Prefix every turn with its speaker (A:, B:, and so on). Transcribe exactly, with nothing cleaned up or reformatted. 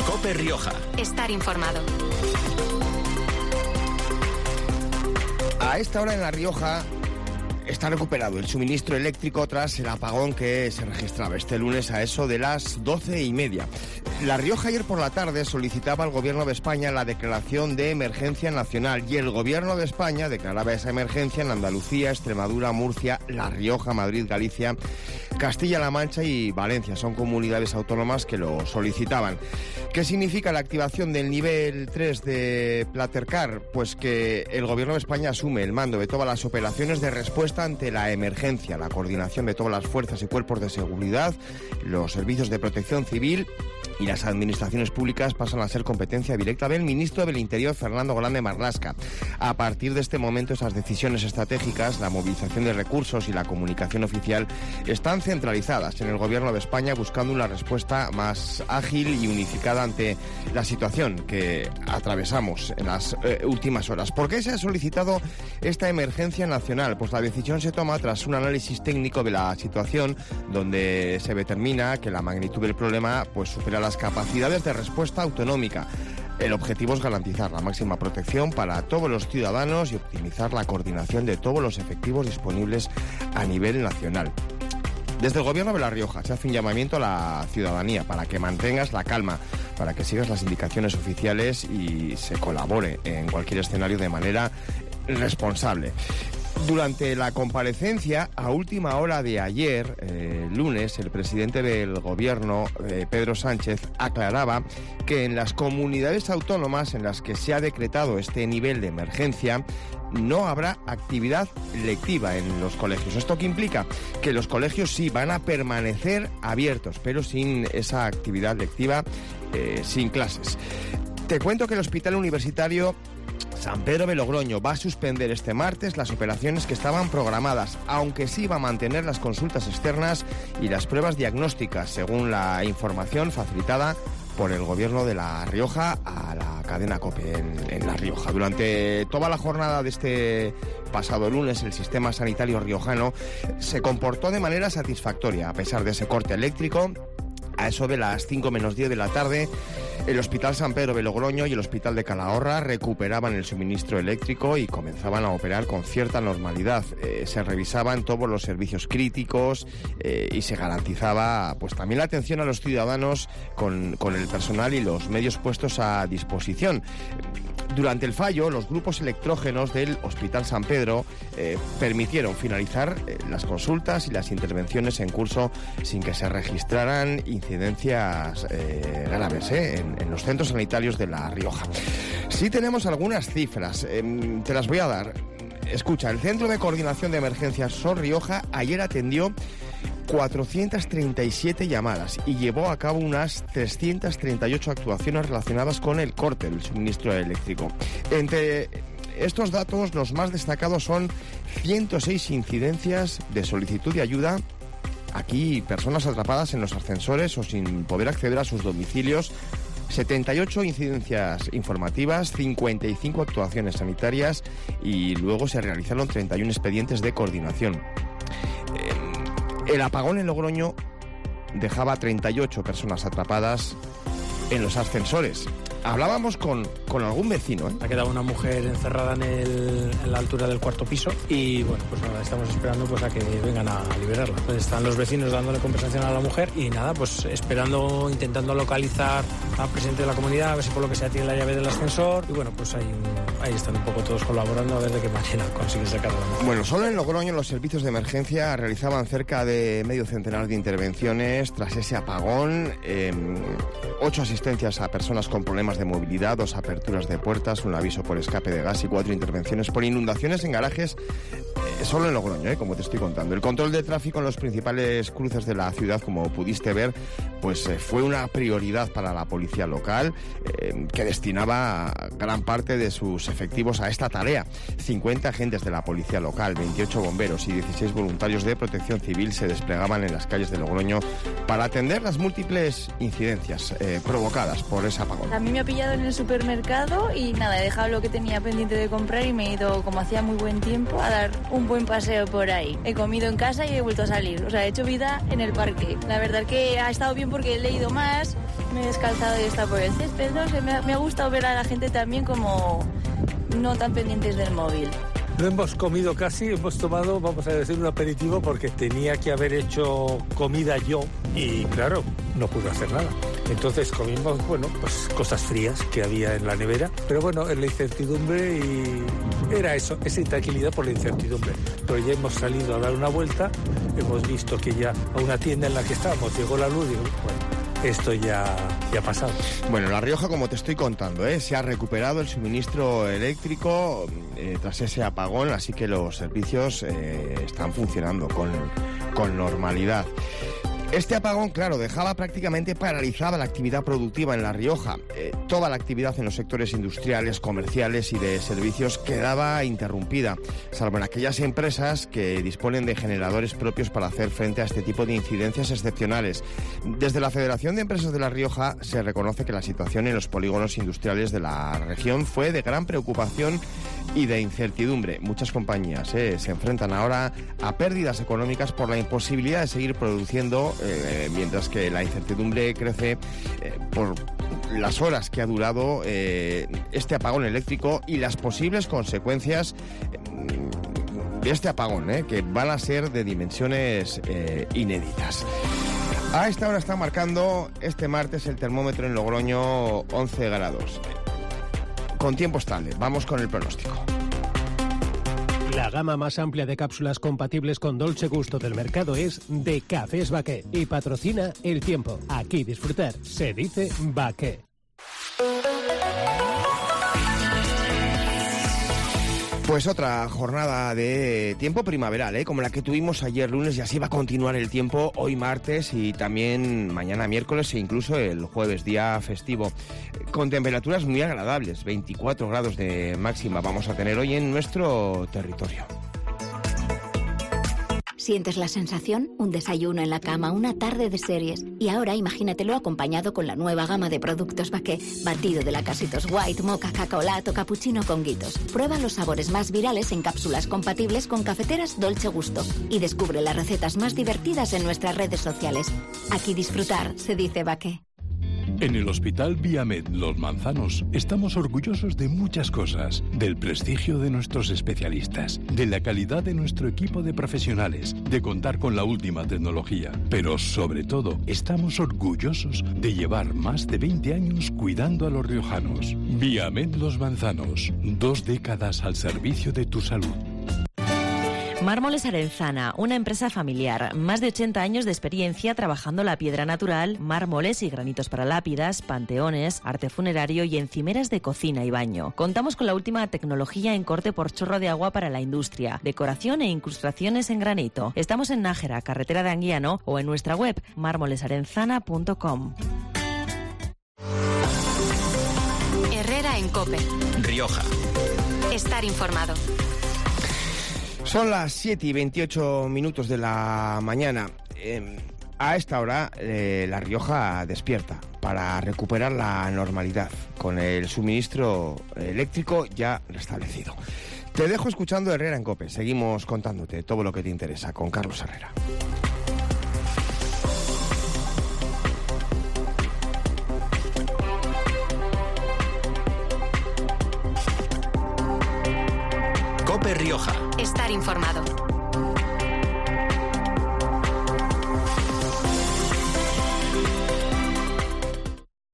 A: COPE Rioja.
B: Estar informado.
C: A esta hora en La Rioja está recuperado el suministro eléctrico tras el apagón que se registraba este lunes a eso de las doce y media. La Rioja ayer por la tarde solicitaba al Gobierno de España la declaración de emergencia nacional y el Gobierno de España declaraba esa emergencia en Andalucía, Extremadura, Murcia, La Rioja, Madrid, Galicia, Castilla-La Mancha y Valencia. Son comunidades autónomas que lo solicitaban. ¿Qué significa la activación del nivel tres de Platercar? Pues que el Gobierno de España asume el mando de todas las operaciones de respuesta ante la emergencia, la coordinación de todas las fuerzas y cuerpos de seguridad, los servicios de protección civil y las administraciones públicas pasan a ser competencia directa del ministro del Interior, Fernando Grande Marlaska. A partir de este momento, esas decisiones estratégicas, la movilización de recursos y la comunicación oficial están centralizadas en el Gobierno de España, buscando una respuesta más ágil y unificada ante la situación que atravesamos en las eh, últimas horas. ¿Por qué se ha solicitado esta emergencia nacional? Pues la decisión se toma tras un análisis técnico de la situación, donde se determina que la magnitud del problema pues supera las capacidades de respuesta autonómica. El objetivo es garantizar la máxima protección para todos los ciudadanos y optimizar la coordinación de todos los efectivos disponibles a nivel nacional. Desde el Gobierno de La Rioja se hace un llamamiento a la ciudadanía para que mantengas la calma, para que sigas las indicaciones oficiales y se colabore en cualquier escenario de manera responsable. Durante la comparecencia, a última hora de ayer, eh, lunes, el presidente del Gobierno, eh, Pedro Sánchez, aclaraba que en las comunidades autónomas en las que se ha decretado este nivel de emergencia, no habrá actividad lectiva en los colegios. ¿Esto qué implica? Que los colegios sí van a permanecer abiertos, pero sin esa actividad lectiva, eh, sin clases. Te cuento que el Hospital Universitario San Pedro de Logroño va a suspender este martes las operaciones que estaban programadas, aunque sí va a mantener las consultas externas y las pruebas diagnósticas, según la información facilitada por el Gobierno de La Rioja a la cadena COPE en, en La Rioja. Durante toda la jornada de este pasado lunes, el sistema sanitario riojano se comportó de manera satisfactoria, a pesar de ese corte eléctrico. A eso de las cinco menos diez de la tarde, el Hospital San Pedro de Logroño y el Hospital de Calahorra recuperaban el suministro eléctrico y comenzaban a operar con cierta normalidad. Eh, se revisaban todos los servicios críticos eh, y se garantizaba pues también la atención a los ciudadanos con, con el personal y los medios puestos a disposición. Durante el fallo, los grupos electrógenos del Hospital San Pedro eh, permitieron finalizar eh, las consultas y las intervenciones en curso sin que se registraran incidencias eh, graves eh, en, en los centros sanitarios de La Rioja. Sí tenemos algunas cifras, eh, te las voy a dar. Escucha, el Centro de Coordinación de Emergencias Sor Rioja ayer atendió cuatrocientas treinta y siete llamadas y llevó a cabo unas trescientas treinta y ocho actuaciones relacionadas con el corte del suministro eléctrico. Entre estos datos, los más destacados son ciento seis incidencias de solicitud de ayuda. Aquí, personas atrapadas en los ascensores o sin poder acceder a sus domicilios. setenta y ocho incidencias informativas, cincuenta y cinco actuaciones sanitarias y luego se realizaron treinta y uno expedientes de coordinación. Eh, el apagón en Logroño dejaba treinta y ocho personas atrapadas en los ascensores. Hablábamos con, con algún vecino, ¿eh?
D: Ha quedado una mujer encerrada en, el, en la altura del cuarto piso y bueno, pues nada, estamos esperando pues a que vengan a liberarla. Pues están los vecinos dándole compensación a la mujer y nada, pues esperando, intentando localizar al presidente de la comunidad, a ver si por lo que sea tiene la llave del ascensor y bueno, pues ahí, ahí están un poco todos colaborando a ver de qué manera consiguen sacar a la mujer.
C: Bueno, solo en Logroño los servicios de emergencia realizaban cerca de medio centenar de intervenciones tras ese apagón, eh, ocho asistencias a personas con problemas de movilidad, dos aperturas de puertas, un aviso por escape de gas y cuatro intervenciones por inundaciones en garajes, eh, solo en Logroño, eh, como te estoy contando. El control de tráfico en los principales cruces de la ciudad, como pudiste ver, pues eh, fue una prioridad para la policía local, eh, que destinaba gran parte de sus efectivos a esta tarea. cincuenta agentes de la policía local, veintiocho bomberos y dieciséis voluntarios de protección civil se desplegaban en las calles de Logroño para atender las múltiples incidencias eh, provocadas por ese apagón.
E: A mí me
A: ha pillado en el supermercado y nada, he dejado lo que tenía pendiente de comprar y me he ido, como hacía muy buen tiempo, a dar un buen paseo por ahí. He comido en casa y he vuelto a salir, o sea, he hecho vida en el parque. La verdad que ha estado bien porque he leído más, me he descalzado y he estado por el césped, no sé, me ha, me ha gustado ver a la gente también como no tan pendientes del móvil.
B: No hemos comido casi, hemos tomado, vamos a decir, un aperitivo porque tenía que haber hecho comida yo y claro, no pude hacer nada. Entonces comimos, bueno, pues cosas frías que había en la nevera, pero bueno, en la incertidumbre y era eso, esa intranquilidad por la incertidumbre. Pero ya hemos salido a dar una vuelta, hemos visto que ya a una tienda en la que estábamos llegó la luz y bueno, esto ya, ya ha pasado.
C: Bueno, La Rioja, como te estoy contando, ¿eh? se ha recuperado el suministro eléctrico eh, tras ese apagón, así que los servicios eh, están funcionando con, con normalidad. Este apagón, claro, dejaba prácticamente paralizada la actividad productiva en La Rioja. Eh, toda la actividad en los sectores industriales, comerciales y de servicios quedaba interrumpida, salvo en aquellas empresas que disponen de generadores propios para hacer frente a este tipo de incidencias excepcionales. Desde la Federación de Empresas de La Rioja se reconoce que la situación en los polígonos industriales de la región fue de gran preocupación y de incertidumbre. Muchas compañías eh, se enfrentan ahora a pérdidas económicas por la imposibilidad de seguir produciendo, eh, mientras que la incertidumbre crece eh, por las horas que ha durado eh, este apagón eléctrico y las posibles consecuencias eh, de este apagón, eh, que van a ser de dimensiones eh, inéditas. A esta hora está marcando este martes el termómetro en Logroño once grados. Con tiempo estable. Vamos con el pronóstico.
E: La gama más amplia de cápsulas compatibles con Dolce Gusto del mercado es de Cafés Baqué y patrocina el tiempo. Aquí disfrutar se dice Baqué.
C: Pues otra jornada de tiempo primaveral, ¿eh? como la que tuvimos ayer lunes, y así va a continuar el tiempo hoy martes y también mañana miércoles e incluso el jueves, día festivo, con temperaturas muy agradables, veinticuatro grados de máxima vamos a tener hoy en nuestro territorio.
F: ¿Sientes la sensación? Un desayuno en la cama, una tarde de series. Y ahora imagínatelo acompañado con la nueva gama de productos Baqué. Batido de lacasitos white, mocha, cacaolato, cappuccino con guitos. Prueba los sabores más virales en cápsulas compatibles con cafeteras Dolce Gusto. Y descubre las recetas más divertidas en nuestras redes sociales. Aquí disfrutar se dice Baqué.
G: En el Hospital Viamed Los Manzanos estamos orgullosos de muchas cosas, del prestigio de nuestros especialistas, de la calidad de nuestro equipo de profesionales, de contar con la última tecnología, pero sobre todo estamos orgullosos de llevar más de veinte años cuidando a los riojanos. Viamed Los Manzanos, dos décadas al servicio de tu salud.
H: Mármoles Arenzana, una empresa familiar, más de ochenta años de experiencia trabajando la piedra natural, mármoles y granitos para lápidas, panteones, arte funerario y encimeras de cocina y baño. Contamos con la última tecnología en corte por chorro de agua para la industria, decoración e incrustaciones en granito. Estamos en Nájera, carretera de Anguiano, o en nuestra web mármoles arenzana punto com.
I: Herrera en COPE.
J: Rioja.
I: Estar informado.
C: Son las siete y veintiocho minutos de la mañana. Eh, a esta hora, eh, La Rioja despierta para recuperar la normalidad con el suministro eléctrico ya restablecido. Te dejo escuchando Herrera en COPE. Seguimos contándote todo lo que te interesa con Carlos Herrera.
J: COPE Rioja.
I: Estar informado.